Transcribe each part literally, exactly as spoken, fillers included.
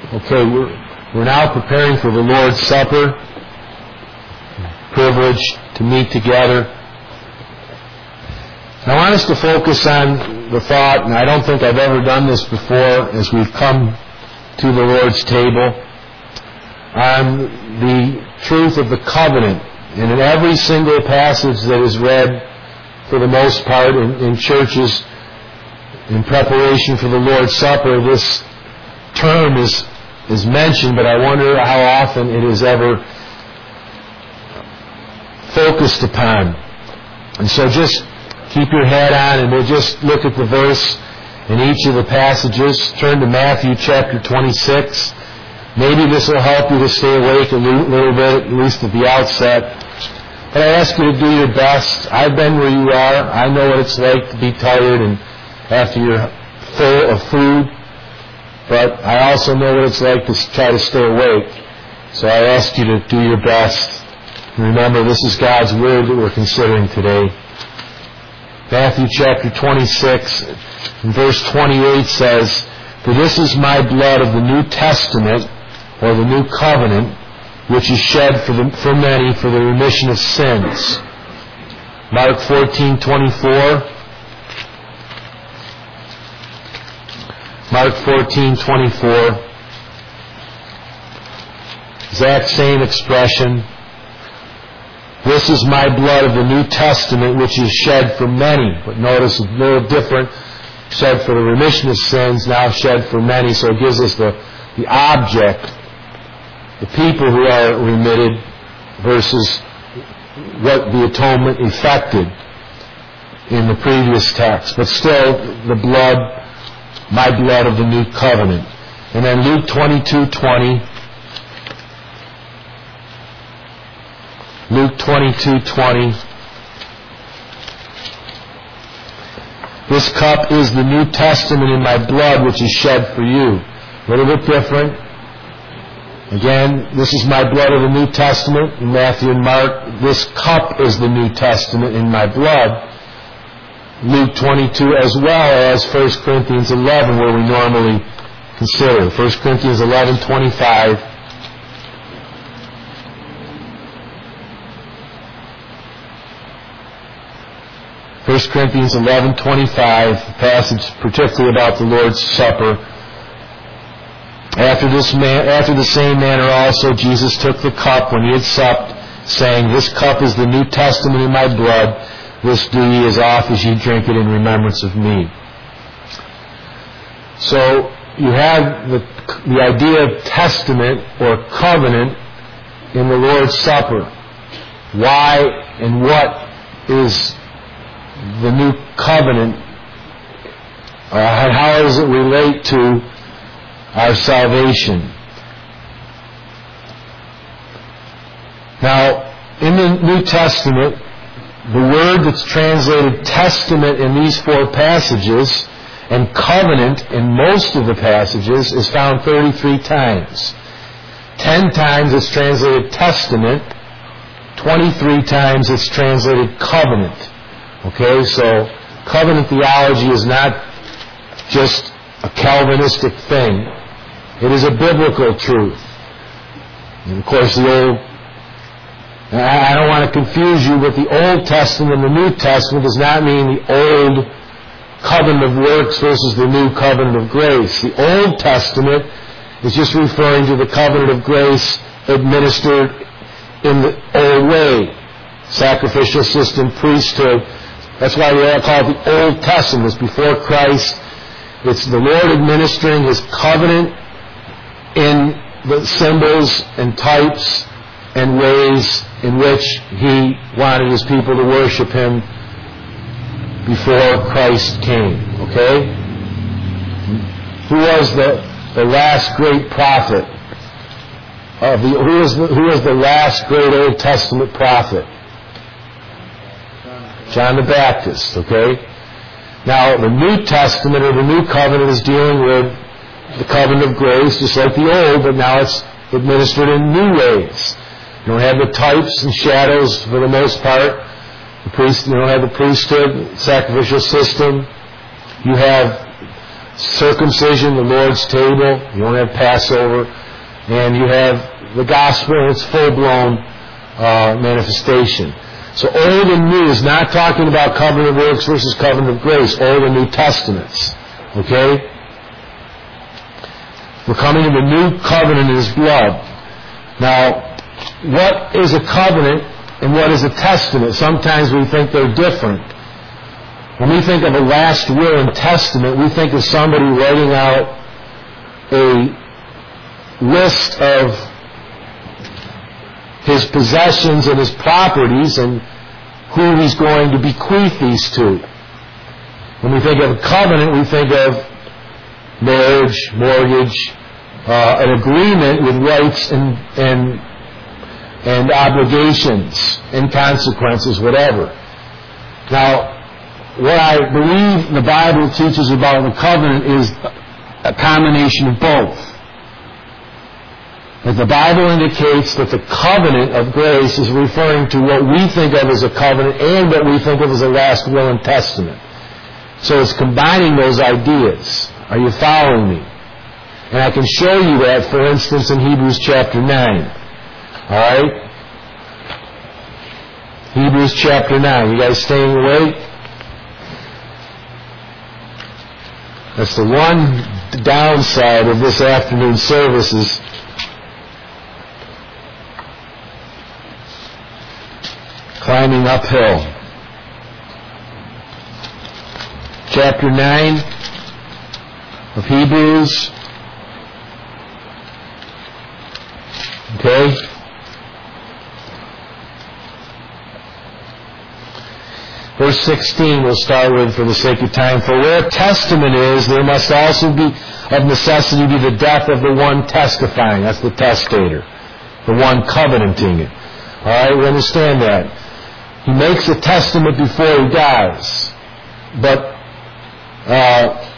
Okay, we're, we're now preparing for the Lord's Supper. Privilege to meet together. And I want us to focus on the thought, and I don't think I've ever done this before as we've come to the Lord's table, on the truth of the covenant. And in every single passage that is read, for the most part, in, in churches, in preparation for the Lord's Supper, this term is, is mentioned, but I wonder how often it is ever focused upon. And so just keep your head on, and we'll just look at the verse in each of the passages. Turn to Matthew chapter twenty-six. Maybe this will help you to stay awake a little bit, at least at the outset. But I ask you to do your best. I've been where you are. I know what it's like to be tired and after you're full of food. But I also know what it's like to try to stay awake. So I ask you to do your best. And remember, this is God's Word that we're considering today. Matthew chapter twenty-six and verse twenty-eight says, "For this is my blood of the New Testament," or the New Covenant, "which is shed for, the, for many for the remission of sins." Mark fourteen twenty-four. Mark fourteen twenty-four. Exact same expression. "This is my blood of the New Testament, which is shed for many." But notice it's a little different. Shed for the remission of sins, now shed for many. So it gives us the, the object, the people who are remitted, versus what the atonement effected in the previous text. But still, the blood, my blood of the New Covenant. And then Luke twenty-two twenty. Luke twenty-two twenty. "This cup is the New Testament in my blood, which is shed for you." A little bit different. Again, this is my blood of the New Testament in Matthew and Mark. This cup is the New Testament in my blood. Luke twenty-two, as well as First Corinthians eleven, where we normally consider. First Corinthians eleven twenty-five. First Corinthians eleven twenty-five, passage particularly about the Lord's Supper. After this man, after the same manner also Jesus took the cup when he had supped, saying, "This cup is the New Testament in my blood. This do ye as oft as ye drink it in remembrance of me." So you have the, the idea of testament or covenant in the Lord's Supper. Why and what is the new covenant, uh, and how does it relate to our salvation? Now, in the New Testament, the word that's translated testament in these four passages and covenant in most of the passages is found thirty-three times. Ten times it's translated testament, twenty-three times it's translated covenant. Okay, so covenant theology is not just a Calvinistic thing. It is a biblical truth. And of course, the Old, I don't want to confuse you, but the Old Testament and the New Testament does not mean the Old covenant of works versus the New covenant of grace. The Old Testament is just referring to the covenant of grace administered in the old way. Sacrificial system, priesthood. That's why we all call it the Old Testament. It's before Christ. It's the Lord administering His covenant in the symbols and types and ways in which He wanted His people to worship Him before Christ came. Okay? Who was the, the last great prophet? Of the, who, was the, who was the last great Old Testament prophet? John the Baptist, okay? Now, the New Testament or the New Covenant is dealing with the covenant of grace, just like the Old, but now it's administered in new ways. You don't have the types and shadows for the most part. The priest, you don't have the priesthood, sacrificial system. You have circumcision, the Lord's table. You don't have Passover. And you have the gospel in its full-blown uh, manifestation. So Old and New is not talking about covenant of works versus covenant of grace. Old and New Testaments. Okay? We're coming to the new covenant in His blood. Now, what is a covenant and what is a testament? Sometimes we think they're different. When we think of a last will and testament, we think of somebody writing out a list of his possessions and his properties and who he's going to bequeath these to. When we think of a covenant, we think of marriage, mortgage, uh, an agreement with rights and, and, and obligations and consequences, whatever. Now, what I believe the Bible teaches about the covenant is a combination of both. That the Bible indicates that the covenant of grace is referring to what we think of as a covenant and what we think of as a last will and testament. So it's combining those ideas. Are you following me? And I can show you that, for instance, in Hebrews chapter nine. All right? Hebrews chapter nine. You guys staying awake? That's the one downside of this afternoon service is climbing uphill. Chapter nine of Hebrews. Okay? Verse sixteen we'll start with for the sake of time. For where testament is, there must also be of necessity be the death of the one testifying. That's the testator. The one covenanting it. Alright, we understand that. He makes a testament before he dies. But uh,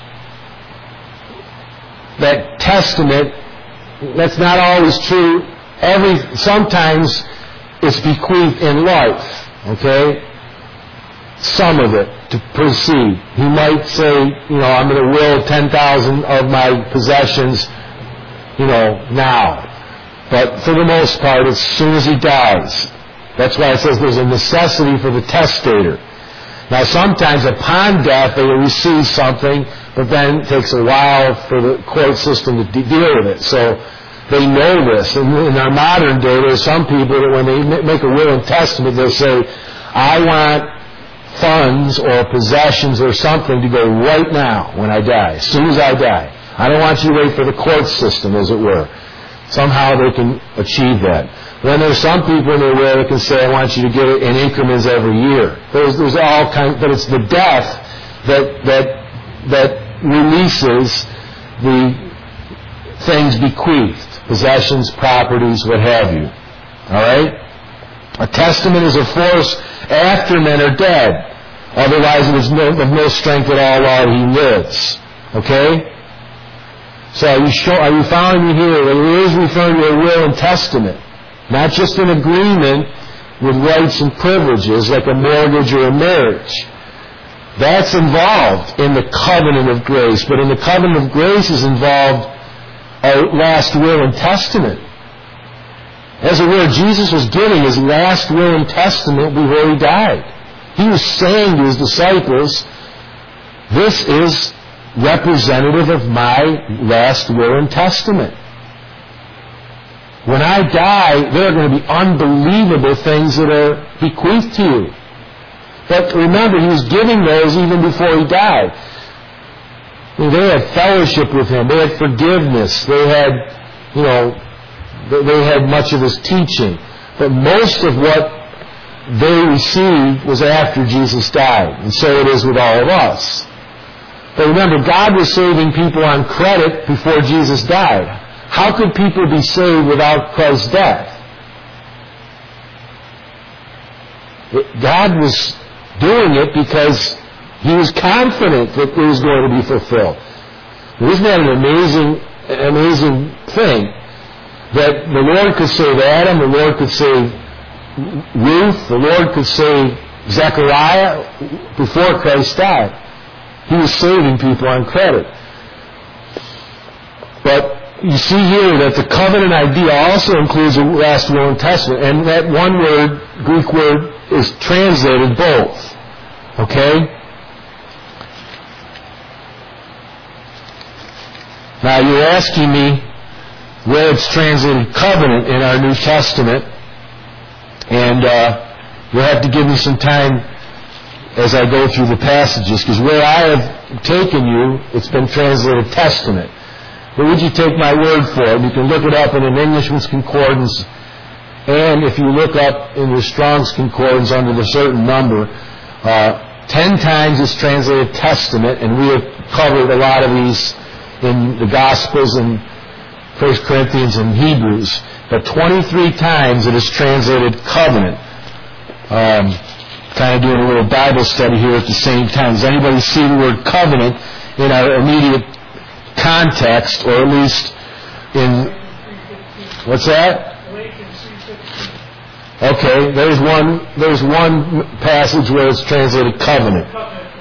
that testament, that's not always true. Every sometimes it's bequeathed in life. Okay? Some of it to proceed. He might say, you know, I'm going to will ten thousand of my possessions, you know, now. But for the most part, as soon as he dies. That's why it says there's a necessity for the testator. Now, sometimes upon death they will receive something, but then it takes a while for the court system to deal with it. So they know this. And in our modern day, there's some people that when they make a will and testament, they'll say, I want funds or possessions or something to go right now when I die, as soon as I die. I don't want you to wait for the court system, as it were. Somehow they can achieve that. When there's some people in their will that can say, I want you to get it in increments every year. There's, there's all kinds, but it's the death that, that, that releases the things bequeathed, possessions, properties, what have you. Alright? A testament is a force after men are dead. Otherwise it is no, of no strength at all while he lives. Okay? So are you, show, are you following me here? It is referring to a will and testament. Not just an agreement with rights and privileges like a mortgage or a marriage. That's involved in the covenant of grace. But in the covenant of grace is involved a last will and testament. As it were, Jesus was giving his last will and testament before he died. He was saying to his disciples, this is representative of my last will and testament. When I die, there are going to be unbelievable things that are bequeathed to you. But remember, he was giving those even before he died. I mean, they had fellowship with him. They had forgiveness. They had, you know, they had much of his teaching. But most of what they received was after Jesus died. And so it is with all of us. But remember, God was saving people on credit before Jesus died. How could people be saved without Christ's death? God was doing it because he was confident that it was going to be fulfilled. Isn't that an amazing, amazing thing? That the Lord could save Adam, the Lord could save Ruth, the Lord could save Zechariah before Christ died. He was saving people on credit. But you see here that the covenant idea also includes the last will and testament, and that one word, Greek word, is translated both. Okay? Now you're asking me where it's translated covenant in our New Testament, and uh, you'll have to give me some time as I go through the passages, because where I have taken you, it's been translated testament. But would you take my word for it? You can look it up in an Englishman's Concordance, and if you look up in your Strong's Concordance under the certain number, uh, ten times it's translated testament, and we have covered a lot of these in the Gospels and First Corinthians and Hebrews, but twenty-three times it is translated covenant. Um, kind of doing a little Bible study here at the same time. Does anybody see the word covenant in our immediate context, or at least in, what's that? Okay, there's one, there's one passage where it's translated covenant.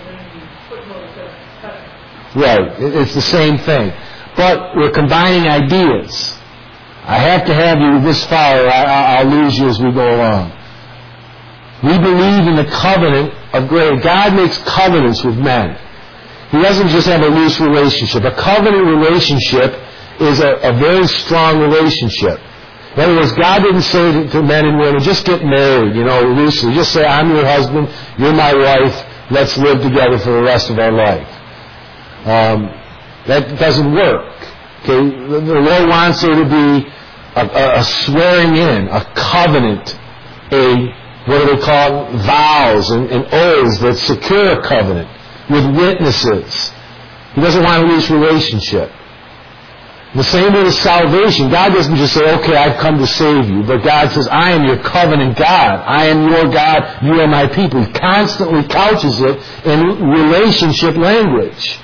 Right, it's the same thing. But we're combining ideas. I have to have you this far, or I, I'll lose you as we go along. We believe in the covenant of grace. God makes covenants with men. He doesn't just have a loose relationship. A covenant relationship is a, a very strong relationship. In other words, God didn't say to, to men and women, just get married, you know, loosely. Just say, I'm your husband, you're my wife, let's live together for the rest of our life. Um, that doesn't work. Okay, the, the Lord wants there to be a, a, a swearing in, a covenant, a, what do they call it, vows and, and oaths that secure a covenant with witnesses. He doesn't want a loose relationship. The same way with salvation. God doesn't just say, okay, I've come to save you, but God says, I am your covenant God. I am your God, you are my people. He constantly couches it in relationship language.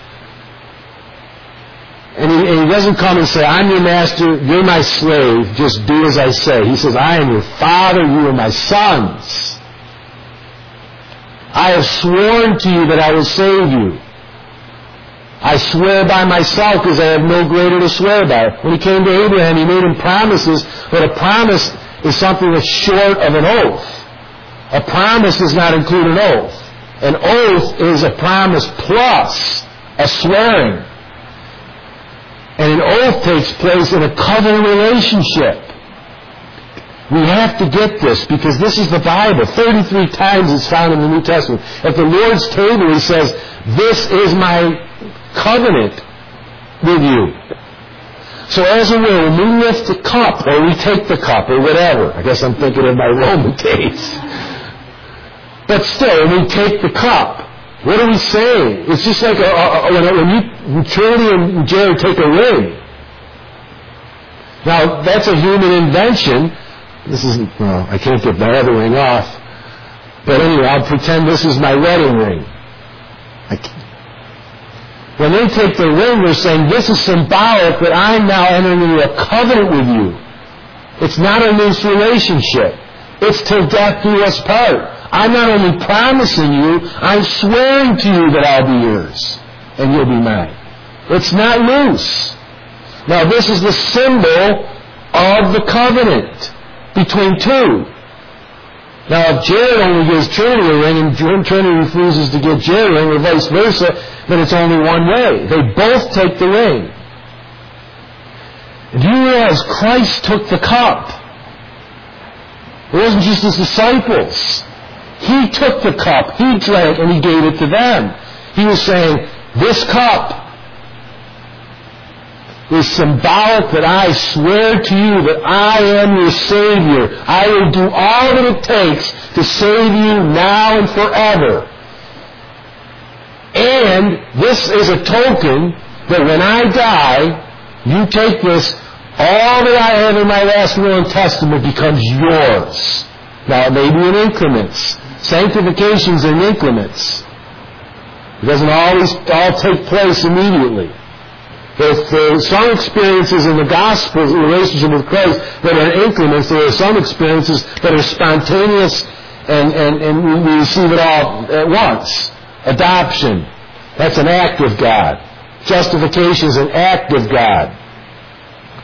And he, and he doesn't come and say, I'm your master, you're my slave, just do as I say. He says, I am your father, you are my sons. I have sworn to you that I will save you. I swear by myself because I have no greater to swear by. When he came to Abraham, he made him promises, but a promise is something that's short of an oath. A promise does not include an oath. An oath is a promise plus a swearing. And an oath takes place in a covenant relationship. We have to get this because this is the Bible. thirty-three times it's found in the New Testament. At the Lord's table, he says, this is my covenant with you. So as a will, when we lift the cup, or we take the cup, or whatever, I guess I'm thinking of my Roman days. But still, when we take the cup, what are we saying? It's just like a, a, a, when you, when Trinity and Jerry take a ring. Now, that's a human invention. This isn't, well, I can't get my other ring off. But anyway, I'll pretend this is my wedding ring. I can't. When they take the ring, they're saying, this is symbolic that I'm now entering into a covenant with you. It's not a loose relationship. It's till death do us part. I'm not only promising you, I'm swearing to you that I'll be yours and you'll be mine. It's not loose. Now this is the symbol of the covenant between two. Now if Jared only gives Trinity a ring and Trinity refuses to give Jared a ring or vice versa, then it's only one way. They both take the ring. Do you realize Christ took the cup? It wasn't just his disciples. He took the cup, he drank, and he gave it to them. He was saying, this cup is symbolic that I swear to you that I am your Savior. I will do all that it takes to save you now and forever. And this is a token that when I die, you take this, all that I have in my last will and testament becomes yours. Now it may be in increments. Sanctification's in increments. It doesn't always all take place immediately. If there are some experiences in the gospel in relationship with Christ that are in increments, there are some experiences that are spontaneous and, and, and we receive it all at once. Adoption, that's an act of God. Justification is an act of God.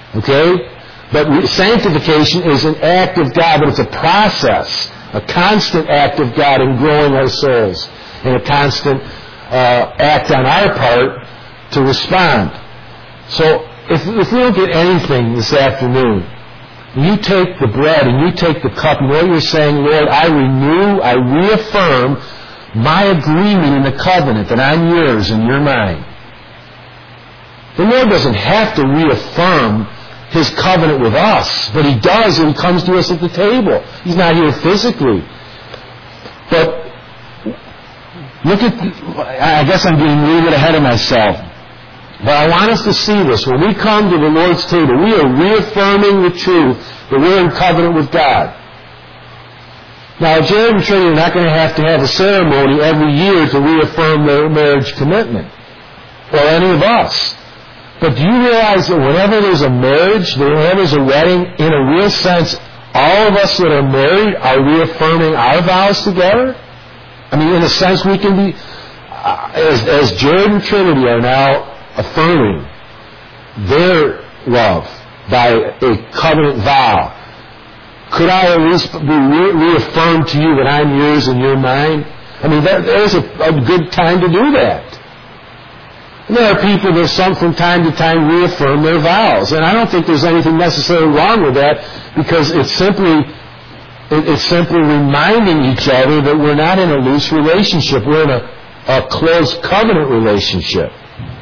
Okay? But sanctification is an act of God, but it's a process, a constant act of God in growing our souls, and a constant uh, act on our part to respond. So if, if we don't get anything this afternoon, you take the bread and you take the cup, and what you're saying, Lord, I renew, I reaffirm my agreement in the covenant that I'm yours and you're mine. The Lord doesn't have to reaffirm His covenant with us, but He does when He comes to us at the table. He's not here physically. But look at, I guess I'm getting a little bit ahead of myself. But I want us to see this. When we come to the Lord's table, we are reaffirming the truth that we're in covenant with God. Now, Jared and Trinity are not going to have to have a ceremony every year to reaffirm their marriage commitment, or any of us. But do you realize that whenever there's a marriage, whenever there's a wedding, in a real sense, all of us that are married are reaffirming our vows together? I mean, in a sense, we can be, uh, as, as Jared and Trinity are now affirming their love by a covenant vow, could I at least be re- reaffirmed to you that I'm yours and you're mine? I mean, that, there's a, a good time to do that. And there are people that some from time to time reaffirm their vows, and I don't think there's anything necessarily wrong with that, because it's simply it, it's simply reminding each other that we're not in a loose relationship. We're in a, a close covenant relationship.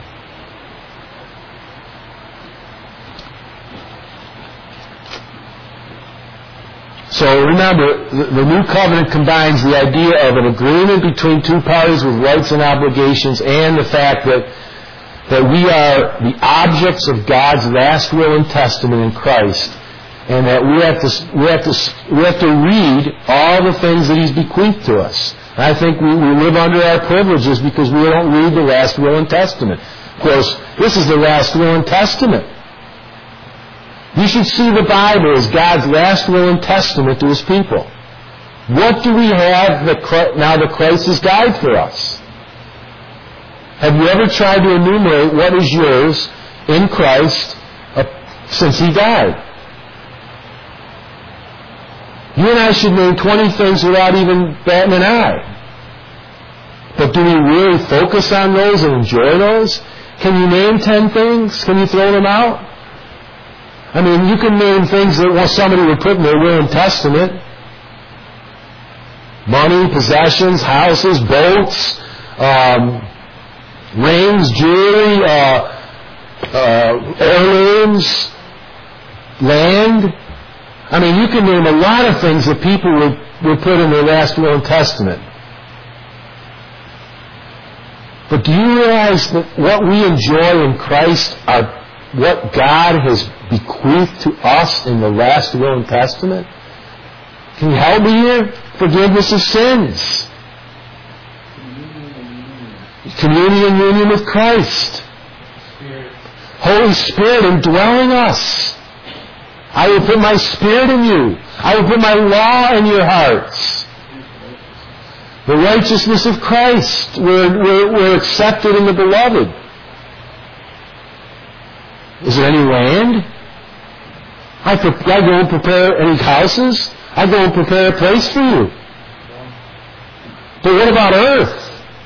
So remember, the, the new covenant combines the idea of an agreement between two parties with rights and obligations, and the fact that that we are the objects of God's last will and testament in Christ, and that we have to we have to we have to read all the things that He's bequeathed to us. And I think we, we live under our privileges because we don't read the last will and testament. Of course, this is the last will and testament. You should see the Bible as God's last will and testament to His people. What do we have that now that Christ has died for us? Have you ever tried to enumerate what is yours in Christ uh, since He died? You and I should name twenty things without even batting an eye. But do we really focus on those and enjoy those? Can you name ten things? Can you throw them out? I mean, you can name things that well, somebody would put in their will and testament. Money, possessions, houses, boats, um, rings, jewelry, uh, uh, heirlooms, land. I mean, you can name a lot of things that people would, would put in their last will and testament. But do you realize that what we enjoy in Christ are what God has bequeathed to us in the last will and testament? Can you help me here? Forgiveness of sins. Communion and union with Christ. Spirit. Holy Spirit indwelling us. I will put my Spirit in you. I will put my law in your hearts. The righteousness of Christ. We're, we're, we're accepted in the Beloved. Is there any land? I, pre- I go and prepare any houses. I go and prepare a place for you. But what about earth?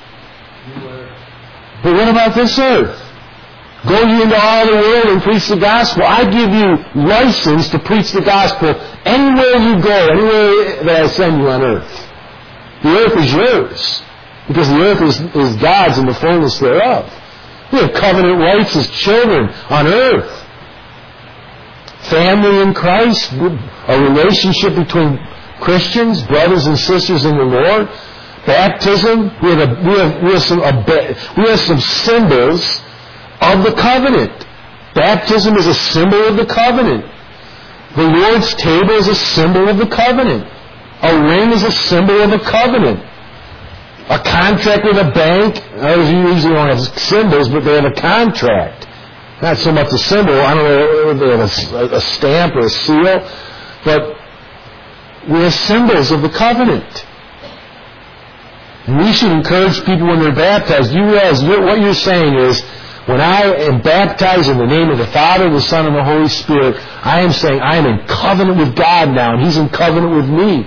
But what about this earth? Go ye into all the world and preach the gospel. I give you license to preach the gospel anywhere you go, anywhere that I send you on earth. The earth is yours, because the earth is, is God's and the fullness thereof. We have covenant rights as children on earth. Family in Christ, a relationship between Christians, brothers and sisters in the Lord. Baptism, we have, a, we, have, we, have some, a, we have some symbols of the covenant. Baptism is a symbol of the covenant. The Lord's table is a symbol of the covenant. A ring is a symbol of the covenant. A contract with a bank, those usually don't have symbols, but they have a contract. Not so much a symbol, I don't know if they have a, a stamp or a seal, but we have symbols of the covenant. And we should encourage people when they're baptized. You realize what you're saying is, When I am baptized in the name of the Father, the Son, and the Holy Spirit, I am saying I am in covenant with God now, and He's in covenant with me.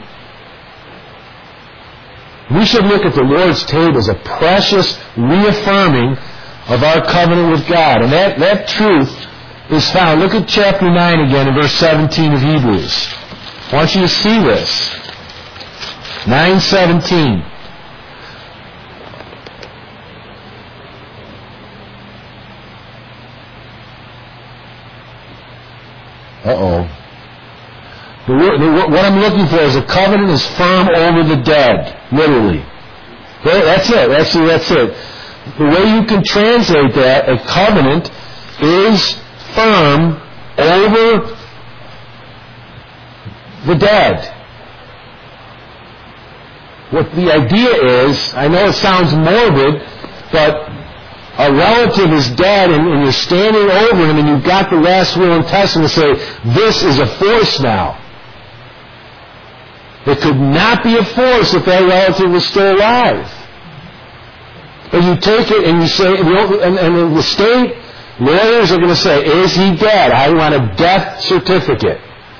We should look at the Lord's table as a precious reaffirming of our covenant with God. And that, that truth is found. Look at chapter nine again in verse seventeen of Hebrews. I want you to see this. nine seventeen. Uh-oh. The, the, what I'm looking for is a covenant is firm over the dead. Literally. That's it. Actually, that's it. The way you can translate that, a covenant is firm over the dead. What the idea is, I know it sounds morbid, but a relative is dead and, and you're standing over him and you've got the last will and testament to say, this is a force now. It could not be a force if that relative was still alive. But you take it and you say, and, and the state lawyers are going to say, is he dead? I want a death certificate.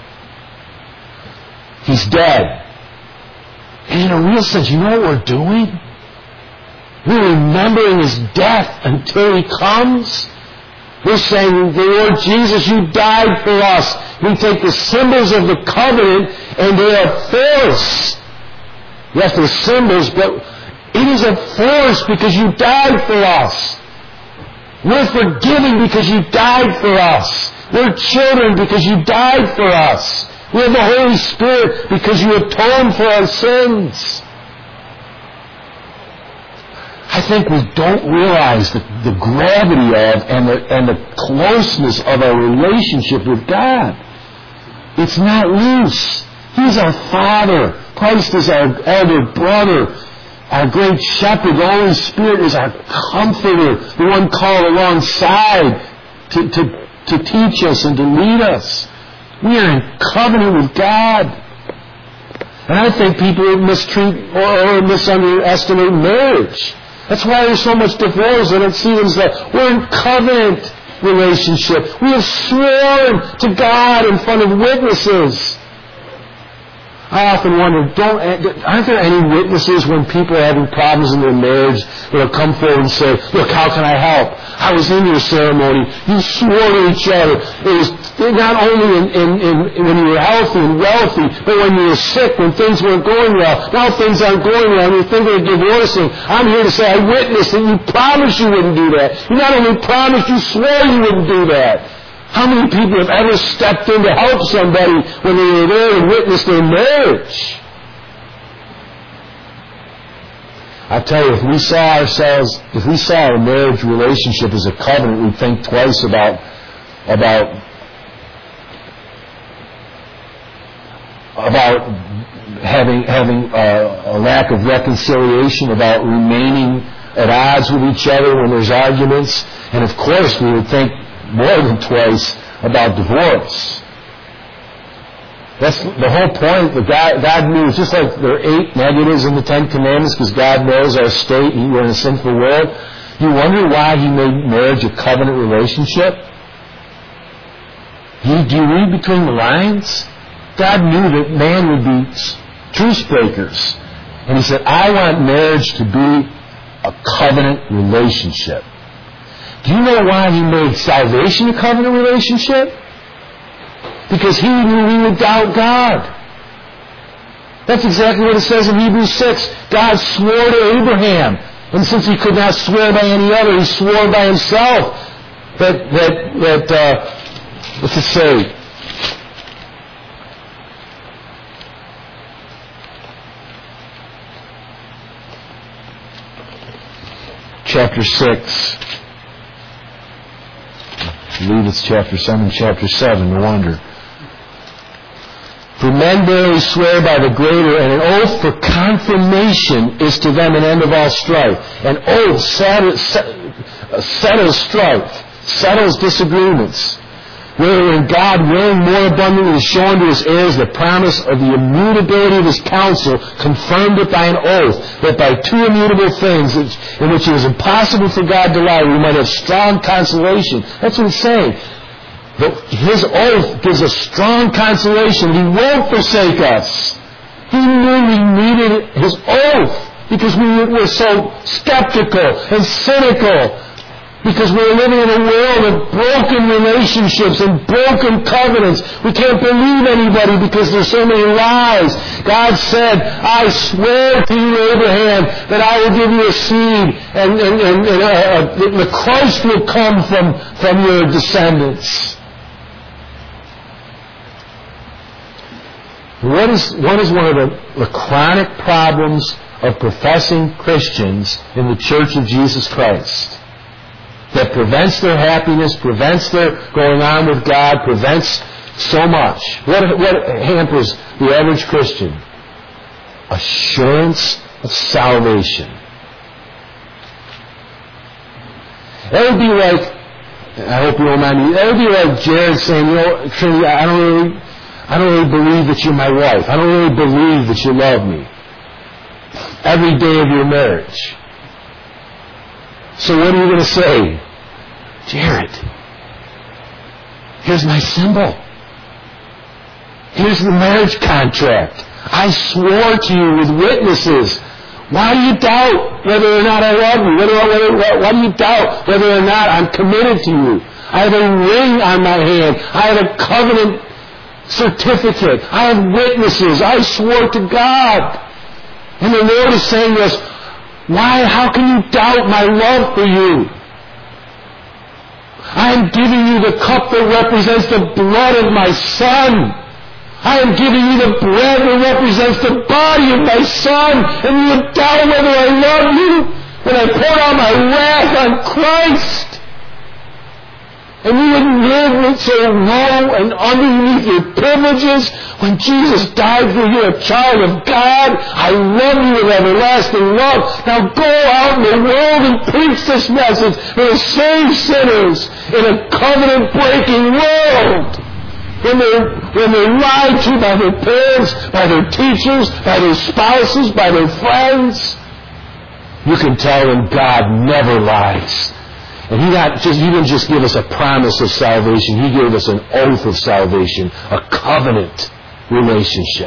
He's dead. And in a real sense, you know what we're doing? We're remembering His death until He comes. We're saying, the Lord Jesus, You died for us. We take the symbols of the covenant and they are force. Yes, they're symbols, but it is a force because You died for us. We're forgiven because You died for us. We're children because You died for us. We have the Holy Spirit because You atoned for our sins. I think we don't realize the, the gravity of and the, and the closeness of our relationship with God. It's not loose. He's our Father. Christ is our elder brother. Our great shepherd. The Holy Spirit is our comforter. The one called alongside to, to, to teach us and to lead us. We are in covenant with God. And I think people mistreat or, or misunderestimate marriage. That's why there's so much divorce. They don't see them as that. We're in covenant relationship. We have sworn to God in front of witnesses. I often wonder, don't, aren't there any witnesses when people are having problems in their marriage that will come forward and say, look, how can I help? I was in your ceremony. You swore to each other. It was not only in, in, in when you were healthy and wealthy, but when you were sick, when things weren't going well. Now things aren't going well and you're thinking of divorcing. I'm here to say I witnessed that you promised you wouldn't do that. You not only promised, you swore you wouldn't do that. How many people have ever stepped in to help somebody when they were there and witnessed their marriage? I tell you, if we saw ourselves, if we saw our marriage relationship as a covenant, we'd think twice about about about having having a, a lack of reconciliation, about remaining at odds with each other when there's arguments, and of course we would think more than twice about divorce. That's the whole point. That God, God knew, just like there are eight negatives in the Ten Commandments, because God knows our state, we're in a sinful world. You wonder why He made marriage a covenant relationship? You, do you read between the lines? God knew that man would be truce breakers. And He said, I want marriage to be a covenant relationship. Do you know why He made salvation a covenant relationship? Because He knew we would doubt God. That's exactly what it says in Hebrews six. God swore to Abraham. And since He could not swear by any other, He swore by Himself that, that, that uh, what's it say? Chapter six. I believe it's chapter seven, chapter seven, no wonder. For men barely swear by the greater, and an oath for confirmation is to them an end of all strife. An oath settles, settles strife, settles disagreements. wherein God, willing more abundantly to show unto his heirs the promise of the immutability of his counsel, confirmed it by an oath, that by two immutable things, in which it was impossible for God to lie, we might have strong consolation. That's what it's saying. But his oath gives us strong consolation. He won't forsake us. He knew we needed his oath because we were so skeptical and cynical, because we're living in a world of broken relationships and broken covenants. We can't believe anybody because there's so many lies. God said, I swear to you, Abraham, that I will give you a seed, and, and, and, and uh, uh, the Christ will come from, from your descendants. What is, what is one of the, the chronic problems of professing Christians in the Church of Jesus Christ that prevents their happiness, prevents their going on with God, prevents so much? What, what hampers the average Christian? Assurance of salvation. That would be like, I hope you don't mind me, that would be like Jared saying, you know, Trinity, I don't really, I don't really believe that you're my wife. I don't really believe that you love me every day of your marriage. So what are you going to say? Jared, here's my symbol. Here's the marriage contract. I swore to you with witnesses. Why do you doubt whether or not I love you? Whether, whether, why do you doubt whether or not I'm committed to you? I have a ring on my hand. I have a covenant certificate. I have witnesses. I swore to God. And the Lord is saying to us, why, how can you doubt my love for you? I am giving you the cup that represents the blood of my Son. I am giving you the bread that represents the body of my Son. And you would doubt whether I love you when I pour out my wrath on Christ. And you would live so low and underneath your privileges when Jesus died for you, a child of God. I love you with everlasting love. Now go out in the world and preach this message to save sinners in a covenant-breaking world. When they're, when they're lied to by their parents, by their teachers, by their spouses, by their friends, you can tell them God never lies. And he, not just, he didn't just give us a promise of salvation. He gave us an oath of salvation, a covenant relationship.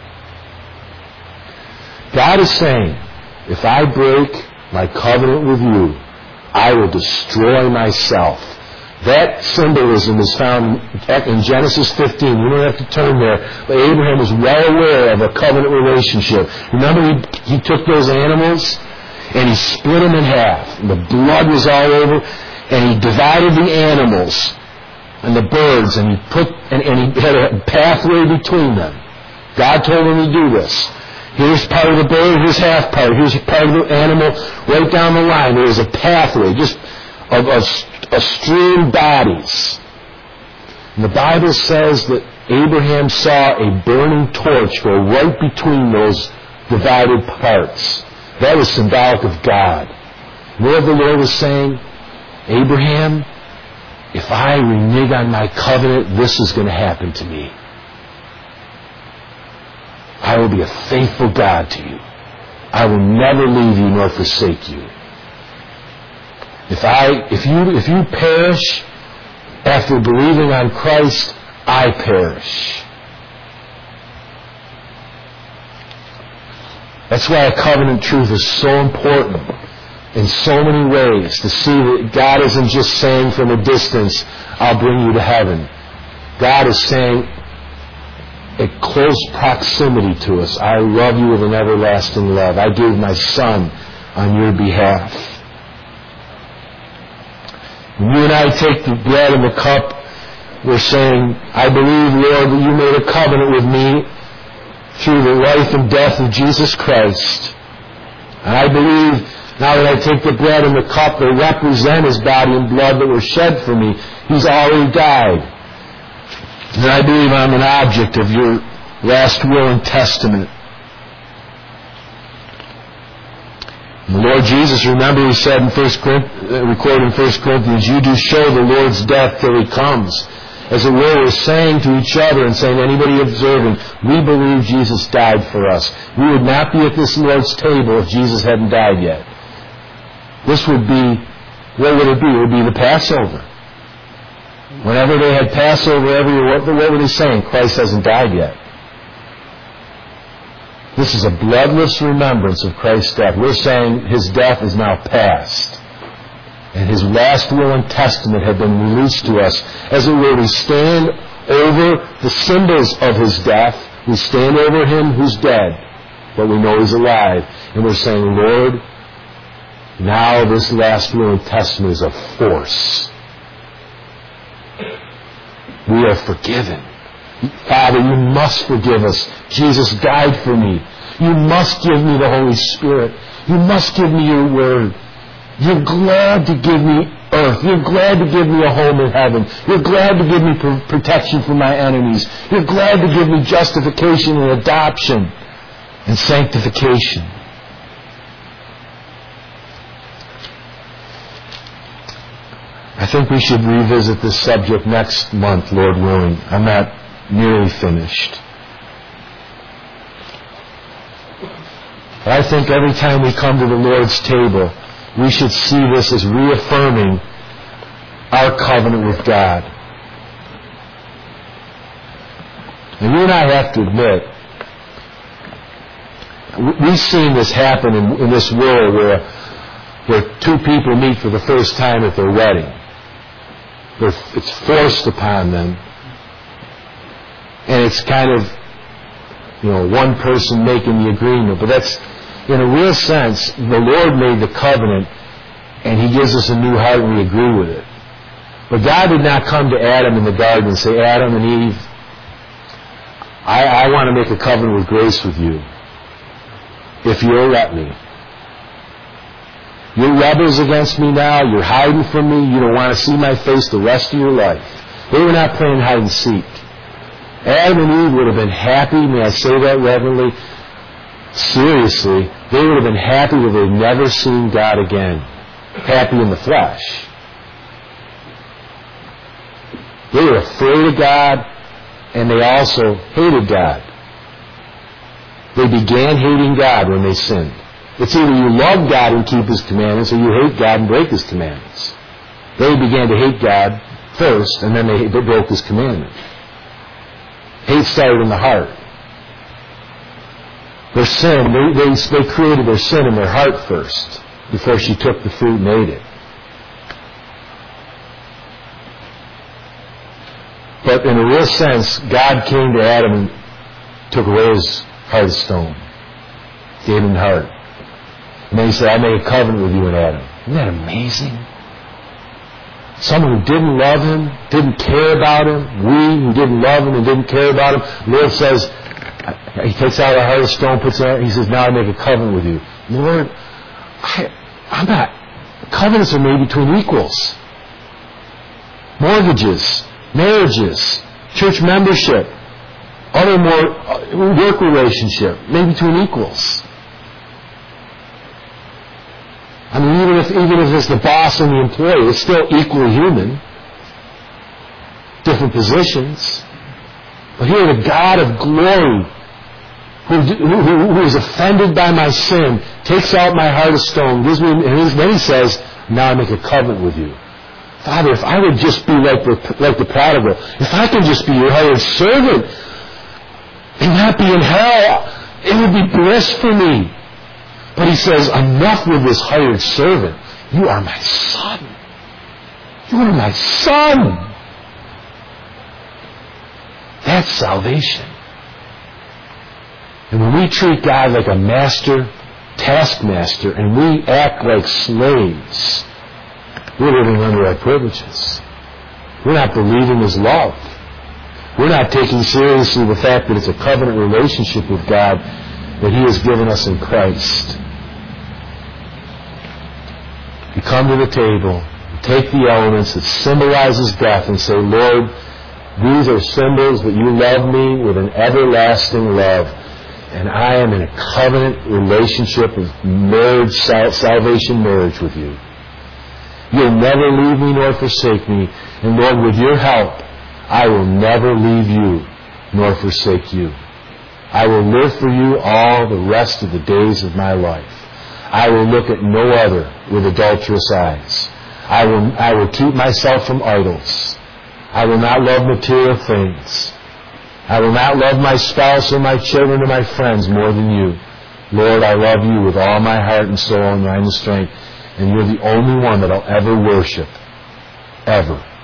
God is saying, if I break my covenant with you, I will destroy myself. That symbolism is found in Genesis fifteen. You don't have to turn there. But Abraham was well aware of a covenant relationship. Remember, he, he took those animals and he split them in half. And the blood was all over. And he divided the animals and the birds, and he put and, and he had a pathway between them. God told him to do this. Here's part of the bird, here's half part, here's part of the animal, right down the line. There was a pathway, just of, of, of strewn bodies. And the Bible says that Abraham saw a burning torch go right between those divided parts. That was symbolic of God. You know what the Lord was saying? Abraham, if I renege on my covenant, this is going to happen to me. I will be a faithful God to you. I will never leave you nor forsake you. If I, if you, if you perish after believing on Christ, I perish. That's why a covenant truth is so important in so many ways, to see that God isn't just saying from a distance, I'll bring you to heaven. God is saying at close proximity to us, I love you with an everlasting love. I gave my Son on your behalf. When you and I take the bread and the cup, we're saying, I believe, Lord, that you made a covenant with me through the life and death of Jesus Christ. And I believe, now that I take the bread and the cup that represent His body and blood that were shed for me, He's already died. And I believe I'm an object of your last will and testament. And the Lord Jesus, remember He said in First Corinthians, recorded in First Corinthians, you do show the Lord's death till He comes. as it were, we're saying to each other and saying to anybody observing, we believe Jesus died for us. We would not be at this Lord's table if Jesus hadn't died yet. This would be, what would it be? It would be the Passover. Whenever they had Passover every year, what, what were they saying? Christ hasn't died yet. This is a bloodless remembrance of Christ's death. We're saying His death is now past. And His last will and testament have been released to us. As it were, we stand over the symbols of His death. We stand over Him who's dead, but we know He's alive. And we're saying, Lord, now this last will and testament is of force. We are forgiven. Father, you must forgive us. Jesus died for me. You must give me the Holy Spirit. You must give me your word. You're glad to give me earth. You're glad to give me a home in heaven. You're glad to give me pr- protection from my enemies. You're glad to give me justification and adoption and sanctification. I think we should revisit this subject next month, Lord willing. I'm not nearly finished. But I think every time we come to the Lord's table, we should see this as reaffirming our covenant with God. And you and I have to admit, we've seen this happen in, in this world where, where two people meet for the first time at their wedding. They're, it's forced upon them. And it's kind of, you know, one person making the agreement. But that's, in a real sense, the Lord made the covenant, and He gives us a new heart, and we agree with it. But God did not come to Adam in the garden and say, Adam and Eve, I, I want to make a covenant with grace with you, if you'll let me. You're rebels against me now. You're hiding from me. You don't want to see my face the rest of your life. They were not playing hide and seek. Adam and Eve would have been happy, may I say that reverently, seriously, they would have been happy that they'd never seen God again. Happy in the flesh. They were afraid of God, and they also hated God. They began hating God when they sinned. It's either you love God and keep His commandments, or you hate God and break His commandments. They began to hate God first, and then they broke His commandment. Hate started in the heart. Their sin, they, they, they created their sin in their heart first, before she took the fruit and ate it. But in a real sense, God came to Adam and took away his heart of stone. Gave him the heart. And then He said, I made a covenant with you and Adam. Isn't that amazing? Someone who didn't love Him, didn't care about Him, we who didn't love Him and didn't care about Him, the Lord says, He takes out a heart of stone, puts it out, He says, now I make a covenant with you. Lord, I, I'm not, covenants are made between equals. Mortgages, marriages, church membership, other more work relationship, made between equals. I mean, even if, even if it's the boss and the employee, it's still equally human. Different positions. But here, the God of glory, who, who, who is offended by my sin, takes out my heart of stone, gives me, and then He says, now I make a covenant with you. Father, if I would just be like the, like the prodigal, if I could just be your hired servant and not be in hell, it would be bliss for me. But He says, enough with this hired servant. You are my son. You are my son. That's salvation. And when we treat God like a master, taskmaster, and we act like slaves, we're living under our privileges. We're not believing His love. We're not taking seriously the fact that it's a covenant relationship with God that He has given us in Christ. You come to the table, take the elements that symbolizes death and say, Lord, these are symbols that you love me with an everlasting love, and I am in a covenant relationship of marriage, salvation marriage with you. You'll never leave me nor forsake me, and Lord, with your help, I will never leave you nor forsake you. I will live for you all the rest of the days of my life. I will look at no other with adulterous eyes. I will, I will keep myself from idols. I will not love material things. I will not love my spouse or my children or my friends more than you. Lord, I love you with all my heart and soul and mind and strength, and you're the only one that I'll ever worship, ever.